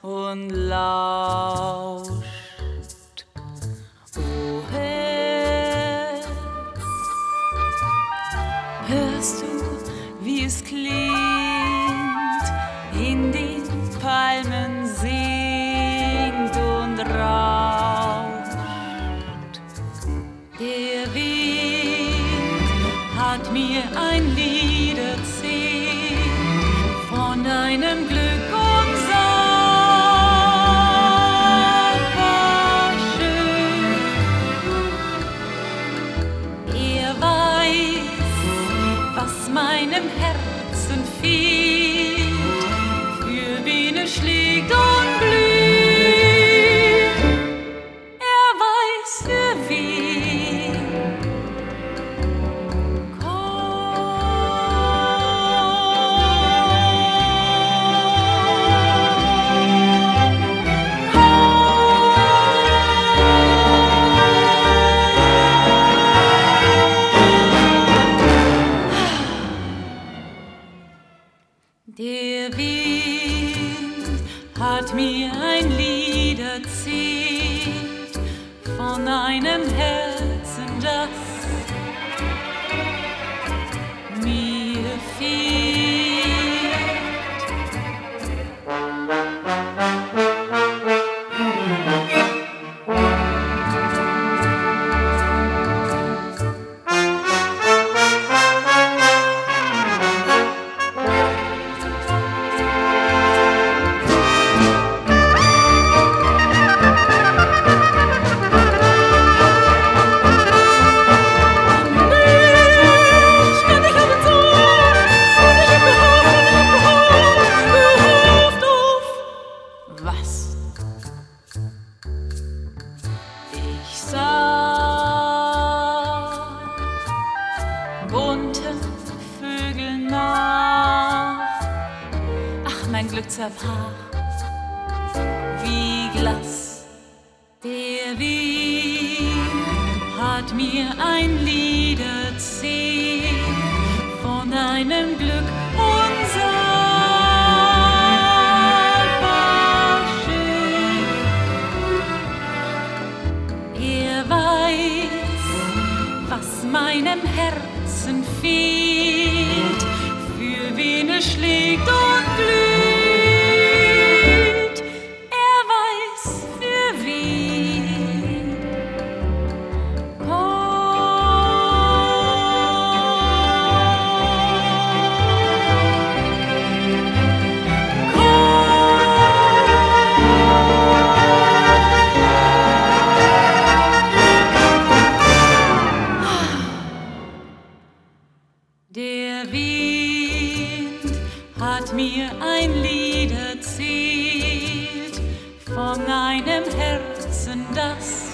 und lauscht. O Herz, hörst du, wie es klingt, in den Palmen singt und rauscht. Der Wind hat mir ein Lied erzählt von deinem Glück und sagbar schön. Er weiß, was meinem Herzen fehlt, für wen es schlägt und blüht. Er weiß, für wen. Der Wind hat mir ein Lied erzählt von einem Herzen, das mir fehlt. Was? Ich sah bunte Vögel nach. Ach, mein Glück zerbrach wie Glas. Der Wind hat mir ein Lied erzählt von deinem Glück und sagbar schön. Er weiß, was meinem Herzen fehlt, für wen es schlägt und glüht. Er weiß, für wen. Der Wind hat mir ein Lied erzählt von einem Herzen, das